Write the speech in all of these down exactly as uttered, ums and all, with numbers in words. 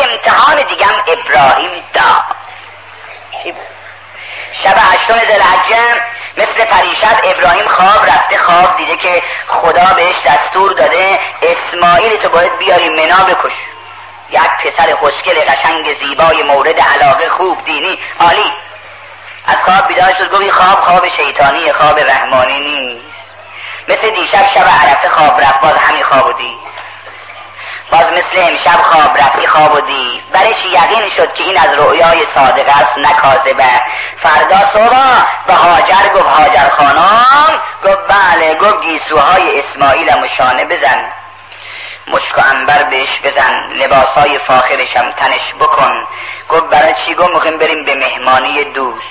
امتحان دیگم ابراهیم داد. شب هشتم ذوالحجه مثل پریشب ابراهیم خواب رفته، خواب دیده که خدا بهش دستور داده اسماعیل تو باید بیاری منا بکش. یک پسر خوشگل قشنگ زیبای مورد علاقه خوب دینی عالی. از خواب بیدار شد، گفت خواب خواب شیطانی، خواب رحمانی نیست. مثل دیشب شب عرفه خواب رفت، باز همین خوابو دید. باز مثل امشب خواب رفتی خوابو دید. برش یقین شد که این از رؤیای صادق است نه کاذبه. فردا صبح به هاجر گفت هاجر خانم، گفت بله. گفت گیسوهای اسماعیلم شانه بزن، مشک و عنبر بهش بزن، لباسای فاخرشم تنش بکن. گفت برای چی؟ گفت میخوایم بریم به مهمانی دوست.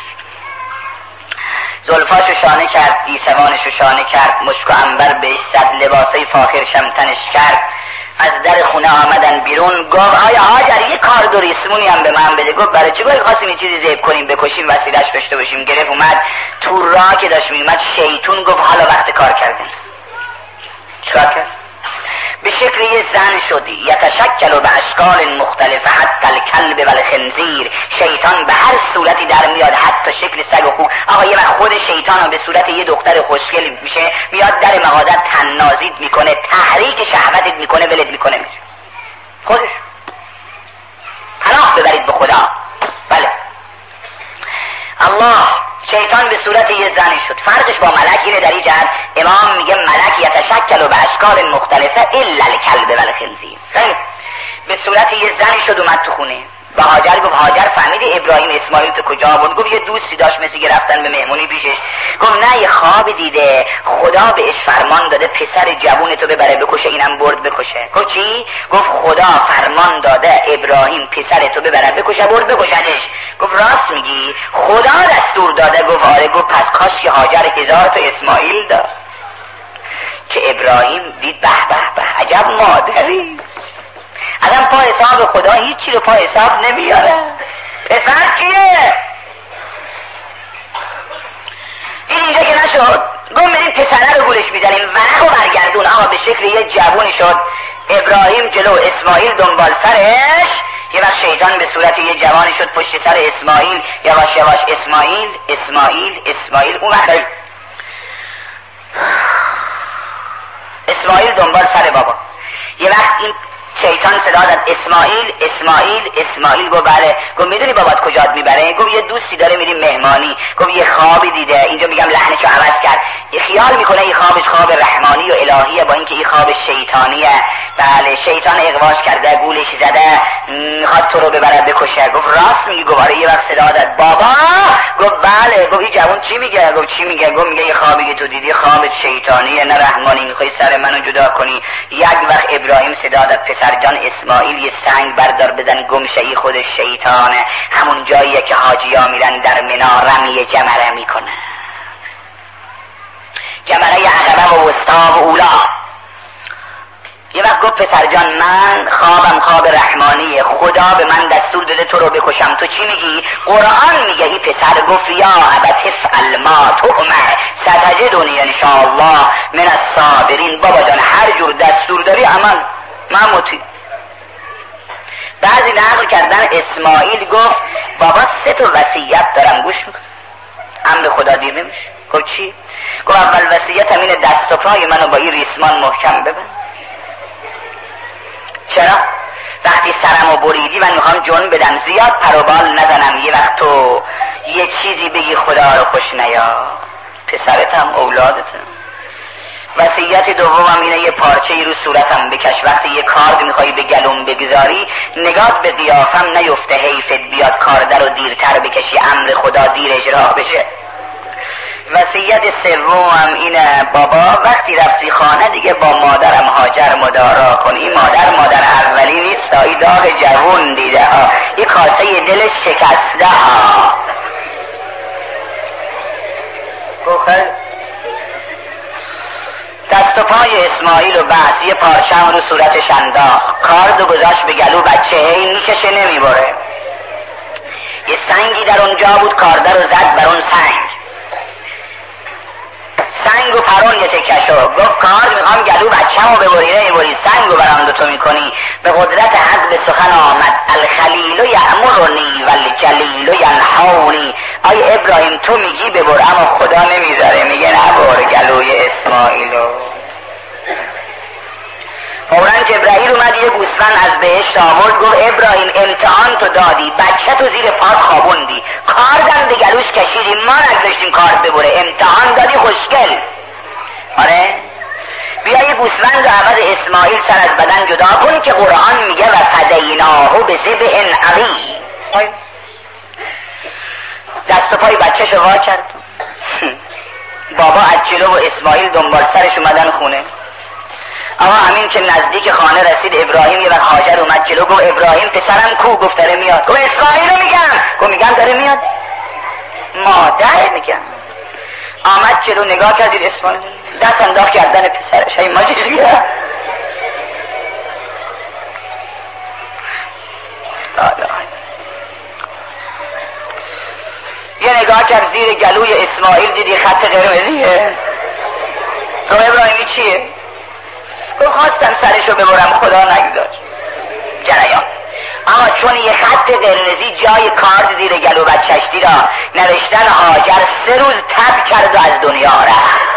زلفاشو شانه کرد، گیسوانشو شانه کرد، مشک و عنبر بهش زد، لباسای فاخرشم تنش کرد. از در خونه آمدن بیرون. گفت آیا هاجر یه کار دو ریسمونی هم به من بده. گفت برای چی؟ گفت خواستیم یه چیزی ذبح کنیم بکشیم وسیله‌اش داشته باشیم. گرفت اومد تو راه که داشت میومد شیطون گفت حالا وقت کار کردن. چیکار کرد؟ به شکل یه زن شدی، یتشکل به اشکال مختلفه حتی الکلب و الخنزیر. شیطان به هر صورتی در میاد، حتی شکل سگ و خوک. آقا یه وقت خود شیطان به صورت یه دختر خوشگل میشه، میاد در مغازت تنازیت میکنه، تحریک شهوتت میکنه، ولت میکنه میشه خودش. پناه ببرید به خدا. بله الله. شیطان به صورت یه زنی شد. فرقش با ملک اینه در این جهت امام میگه ملک یتشکل به اشکال مختلفه الا الکلب و الخنزیر. خیلی به صورت یه زنی شد، اومد تو خونه. به هاجر گفت هاجر فهمیدی ابراهیم اسماعیل تو کجا بود؟ گفت یه دوستی داشت مثل که رفتن به مهمونی پیشش. گفت نه یه خواب دیده، خدا بهش فرمان داده پسر جوون تو ببره بکشه، اینم برد بکشه. گفت چی؟ گفت خدا فرمان داده ابراهیم پسر تو ببره بکشه، برد بکشدش. گفت راست میگی؟ خدا دستور داده؟ گفت آره. گفت پس کاش که هاجر هزار تا اسماعیل داد. که ابراهیم دید به به به عجب مادری، آدم پا حساب خدا هیچی رو پا حساب نمیاره. پسر کیه؟ این اینجا که نشد، گم بریم پسره رو گولش میزنیم، ورق و برگردون. آقا به شکل یه جوونی شد ابراهیم جلو، اسماعیل دنبال سرش. یه وقت شیطان به صورت یه جوانی شد پشت سر اسماعیل، یواش یواش اسماعیل اسماعیل اسماعیل. اون وقت اسماعیل دنبال سر بابا. یه وقت این شیطان صدا داد اسماعیل اسماعیل اسماعیل. گفت بله. گفت میدونی بابات کجات میبره؟ گفت یه دوستی داره میریم مهمانی. گفت یه خوابی دیده، اینجا میگم لحنشو عوض کرد، یه خیال میکنه این خوابش خواب رحمانی و الهیه با اینکه این خواب شیطانیه. بله شیطان اغواش کرده، گولش زده، میخواد تو رو ببره بکشه. گفت راست میگی؟ گفت آره. یه وقت صدا داد بابا. گفت بله. گفت این جوان چی میگه؟ گفت چی میگه؟ گفت میگه یه خوابی که تو دیدی خواب شیطانیه نه رحمانی، میخوای سر منو جدا کنی. یک وقت ابراهیم صدا داد پسر جان اسماعیل یه سنگ بردار بزن گمشه، ای خود شیطانه، همون جاییه که حاجیا میرن در منا رمی جمره میکنه، جمره عقبه و وسطا و اولا. یه وقت گفت پسر جان من خوابم خواب رحمانیه، خدا به من دستور داده تو رو بکشم، تو چی میگی؟ قرآن میگه. این پسر گفت یا ابت افعل ما تؤمر ستجدنی ان شاء الله من الصابرین. بابا جان هر جور دستور داری عمل، من مطیع. بعضی نقل کردن اسماعیل گفت بابا سه تا وصیت دارم گوش میکن، امر خدا دیر نمیشه. گفت چی؟ گفت اول وصیت همین دست و پای منو با این ریسمان محکم ببند. چرا؟ وقتی سرمو بریدی من میخوام جون بدم، زیاد پروبال نزنم، یه وقت تو یه چیزی بگی خدا رو خوش نیا، پسرتم اولادتم. وصیت دومم اینه یه پارچه ای رو صورتم بکش، وقتی یه کارد میخوایی به گلوم بگذاری نگاه به قیافم نیفته حیفت بیاد کارد رو دیرتر بکشی، امر خدا دیر اجرا بشه. وصیت سومم اینه بابا وقتی رفتی خانه دیگه با مادرم هاجر مدارا کن. این مادر مادر اولی نیست، این داغ جوون دیده ها، این کاسه دلش شکسته ها. دست و پای اسماعیل و بس یه پارچم رو صورتش انداخت، کاردو گذاشت به گلو بچه، هی میکشه نمیبره. یه سنگی در اونجا بود، کارده رو زد بر اون سنگ، سنگ و پرون یه تکشو. گفت کار میخوام گلو بچه‌مو ببری، نمیبری سنگ و برام دوتو میکنی. به قدرت حق به سخن آمد الخلیل یأمرنی والجلیل ینهانی. آی ابراهیم تو میگی ببر اما خدا نمیذاره، میگه نبر گلوی اسماعیلو. فوراً جبرائیل اومد یه گوسفند از بهشت آورد، گفت ابراهیم امتحان تو دادی، بچه تو زیر پات خوابوندی، کار دم به گلوش کشیدی، ما نگذاشتیم کار ببره، امتحان دادی خوشگل. آره بیا یه گوسفند و عوض اسماعیل سر از بدن جدا کن که قرآن میگه و فدیناه بذبح عظیم. دست و پای بچه شو وا کرد. بابا از جلو و اسماعیل دنبال سرش اومدن خونه. اما همین که نزدیک خانه رسید ابراهیم یه وقت هاجر اومد جلو، گفت ابراهیم پسرم کو؟ گفت داره میاد. گفت اسماعیل رو میگم. گفت میگم داره میاد. مادر میگم. آمد جلو نگاه کردید اسماعیل دست انداخت گردن پسرش. این ماجی دیگه یه نگاه کرد زیر گلوی اسماعیل دیدی خط قرمزیه. گفت ابراهیمی چیه؟ گفت خواستم سرشو ببرم خدا نگذاشت. جریان. اما چون یه خط قرمزی جای کارد زیر گلو بچه‌ش دیدا، نوشتن هاجر سه روز تب کرد و از دنیا رفت.